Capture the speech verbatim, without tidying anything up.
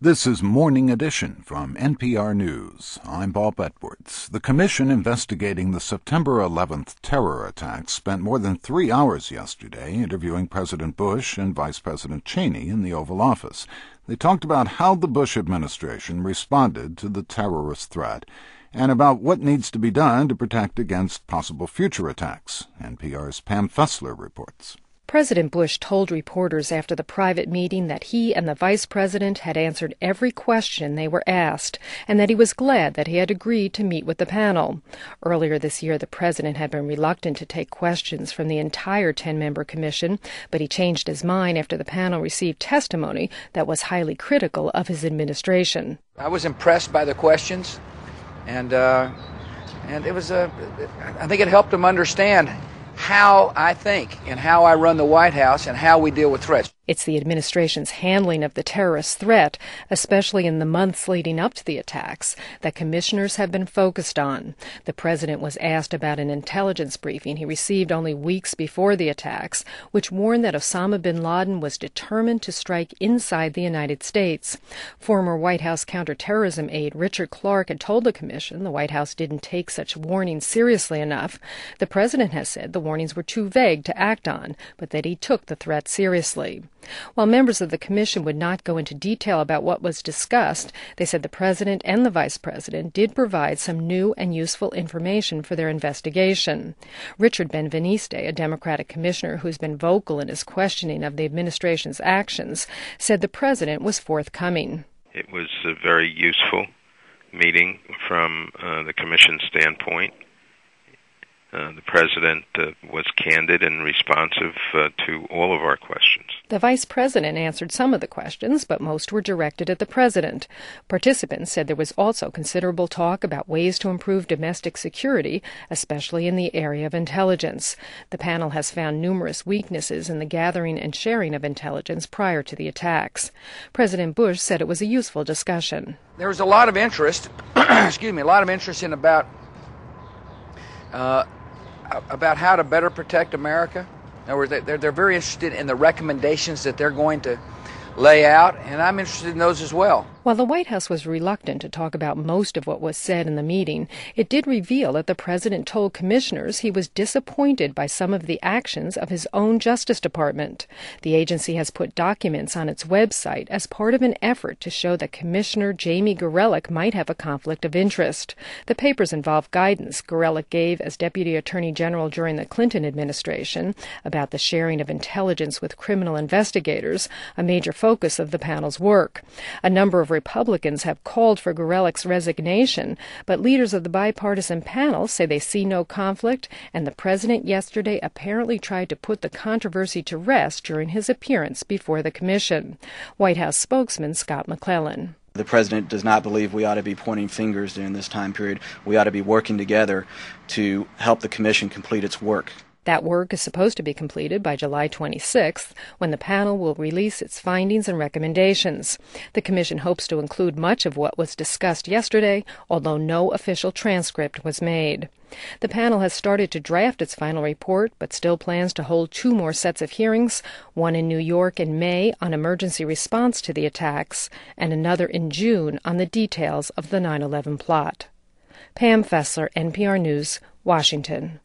This is Morning Edition from N P R News. I'm Bob Edwards. The commission investigating the September eleventh terror attacks spent more than three hours yesterday interviewing President Bush and Vice President Cheney in the Oval Office. They talked about how the Bush administration responded to the terrorist threat and about what needs to be done to protect against possible future attacks. N P R's Pam Fessler reports. President Bush told reporters after the private meeting that he and the vice president had answered every question they were asked, and that he was glad that he had agreed to meet with the panel. Earlier this year, the president had been reluctant to take questions from the entire ten-member commission, but he changed his mind after the panel received testimony that was highly critical of his administration. I was impressed by the questions, and uh, and it was a. I think it helped him understand how I think and how I run the White House and how we deal with threats. It's the administration's handling of the terrorist threat, especially in the months leading up to the attacks, that commissioners have been focused on. The president was asked about an intelligence briefing he received only weeks before the attacks, which warned that Osama bin Laden was determined to strike inside the United States. Former White House counterterrorism aide Richard Clarke had told the commission the White House didn't take such warnings seriously enough. The president has said the warnings were too vague to act on, but that he took the threat seriously. While members of the commission would not go into detail about what was discussed, they said the president and the vice president did provide some new and useful information for their investigation. Richard Benveniste, a Democratic commissioner who's been vocal in his questioning of the administration's actions, said the president was forthcoming. It was a very useful meeting from uh, the commission's standpoint. Uh, the president uh, was candid and responsive uh, to all of our questions. The vice president answered some of the questions, but most were directed at the president. Participants said there was also considerable talk about ways to improve domestic security, especially in the area of intelligence. The panel has found numerous weaknesses in the gathering and sharing of intelligence prior to the attacks. President Bush said it was a useful discussion. There was a lot of interest, excuse me, a lot of interest in about uh, about how to better protect America. In other words, they're, they're very interested in the recommendations that they're going to lay out, and I'm interested in those as well. While the White House was reluctant to talk about most of what was said in the meeting, it did reveal that the president told commissioners he was disappointed by some of the actions of his own Justice Department. The agency has put documents on its website as part of an effort to show that Commissioner Jamie Gorelick might have a conflict of interest. The papers involve guidance Gorelick gave as Deputy Attorney General during the Clinton administration about the sharing of intelligence with criminal investigators, a major focus of the panel's work. A number of Republicans have called for Gorelick's resignation, but leaders of the bipartisan panel say they see no conflict, and the president yesterday apparently tried to put the controversy to rest during his appearance before the commission. White House spokesman Scott McClellan. The president does not believe we ought to be pointing fingers during this time period. We ought to be working together to help the commission complete its work. That work is supposed to be completed by July twenty-sixth, when the panel will release its findings and recommendations. The commission hopes to include much of what was discussed yesterday, although no official transcript was made. The panel has started to draft its final report, but still plans to hold two more sets of hearings, one in New York in May on emergency response to the attacks, and another in June on the details of the nine eleven plot. Pam Fessler, N P R News, Washington.